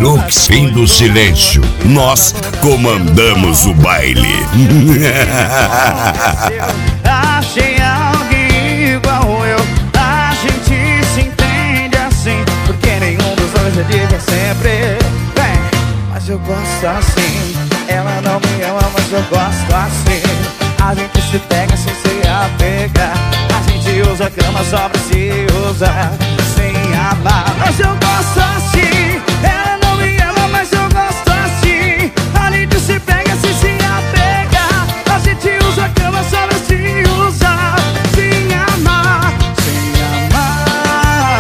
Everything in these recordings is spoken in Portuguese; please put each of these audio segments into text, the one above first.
Hilux, fim do silêncio. Nós comandamos o baile. Achei alguém igual eu. A gente se entende assim, porque nenhum dos dois é de sempre. Bem, mas eu gosto assim. Ela não me ama, mas eu gosto assim. A gente se pega sem se apegar. A gente usa a cama só pra se usar, sem amar. Mas eu gosto assim. Ela não me ama, mas eu gosto assim. A gente se pega sem se apegar. A gente usa a cama só pra se usar, sem amar, sem amar,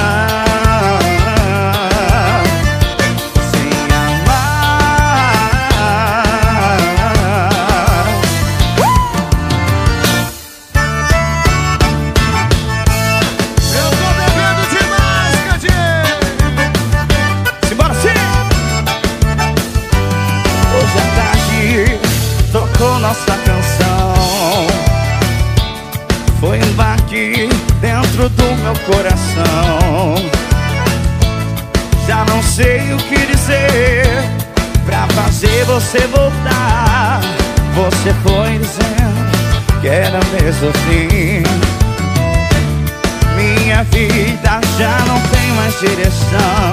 sem amar. Eu tô bebendo demais, Cadê? Simbora sim! Hoje à tarde tocou nossa canção. Foi um baque dentro do meu coração. Já não sei o que dizer pra fazer você voltar. Você foi dizendo que era mesmo assim. Minha vida já não tem mais direção.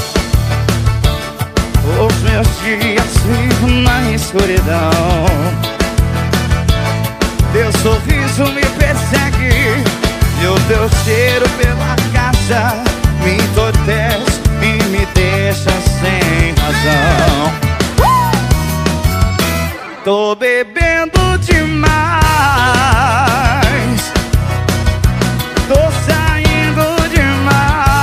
Os meus dias vivo na escuridão. Teu sorriso me persegue e o teu cheiro pela casa me entorpece e me deixa sem razão. Tô bebendo demais. Tô saindo demais.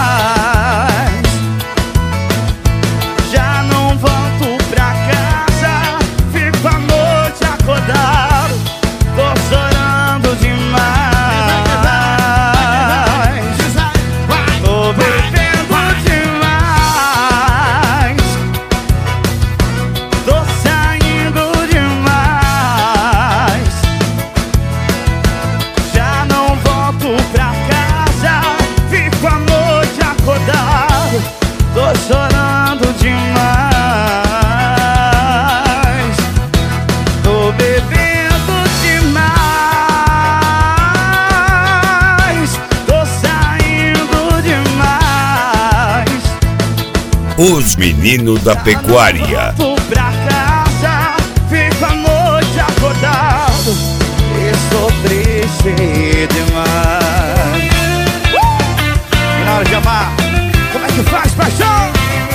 Já não volto pra casa. Fico a noite acordado. Tô chorando demais. Tô bebendo demais. Tô saindo demais. Já não volto pra casa. Fico a noite acordado. Tô chorando demais. Tô bebendo demais. Tô saindo demais. Os meninos da pecuária. Volto pra casa. Fico a noite acordado. Estou triste demais. E na hora de amar, como é que faz, paixão?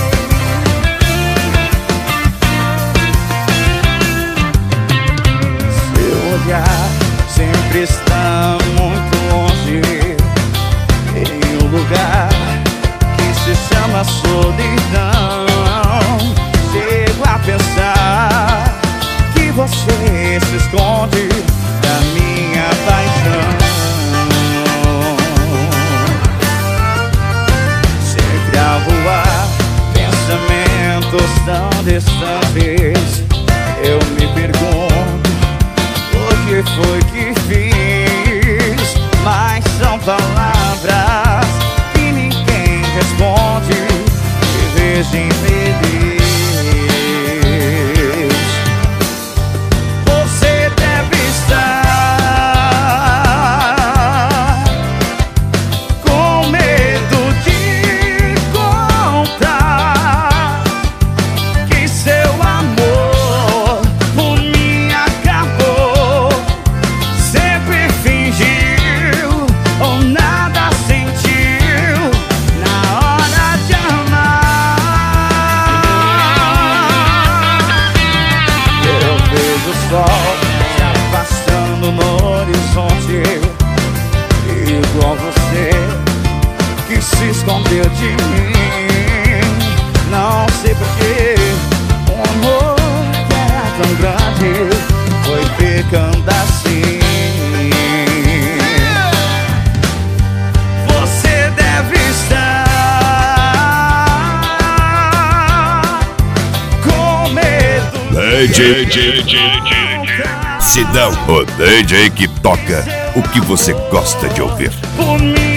Seu olhar sempre está muito longe, em um lugar que se chama solidão. Chego a pensar que você se esconde da minha paixão. Sempre a voar, pensamentos tão distantes. Eu me pergunto o que foi que fiz, mas são palavras que ninguém responde. Me vejo infeliz. Você deve estar com medo de contar que seu amor por mim acabou. Sempre fingiu ou nada sentiu na hora de amar. Eu vejo o sol se afastando no horizonte, igual você que se escondeu de mim. Não sei porquê, o amor que era tão grande foi ficando assim. Você deve estar com medo Sidão, o DJ que toca o que você gosta de ouvir. por mim